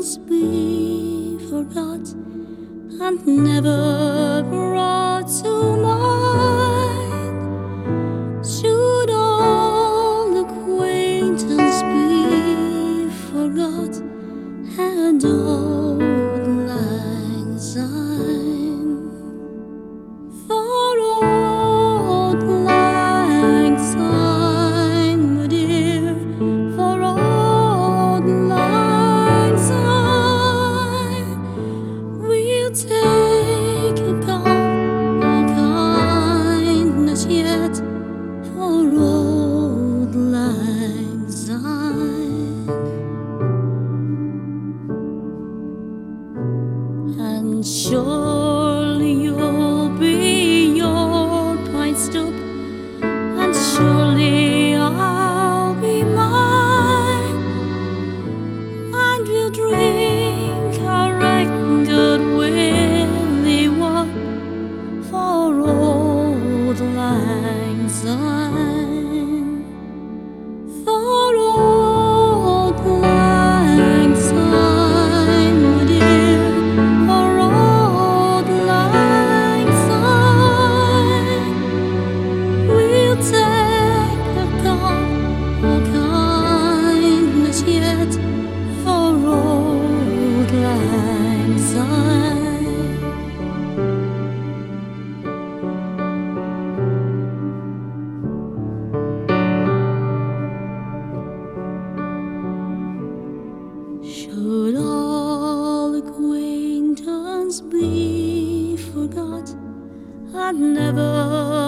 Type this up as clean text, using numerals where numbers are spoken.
acquaintance be forgot and never brought to mind? Should all acquaintance be forgot and old lang syne? For old lang syne, my dear, for old lang syne, we'll take account of kindness yet for old lang syne. And surely you'll be your pint stop, and surely I'll be mine, and we'll drink our right good willy wop for old lang syne. For old lang syne, my dear, for old lang syne, we'll take account of kindness yet for old lang syne. Should all acquaintance be forgot and never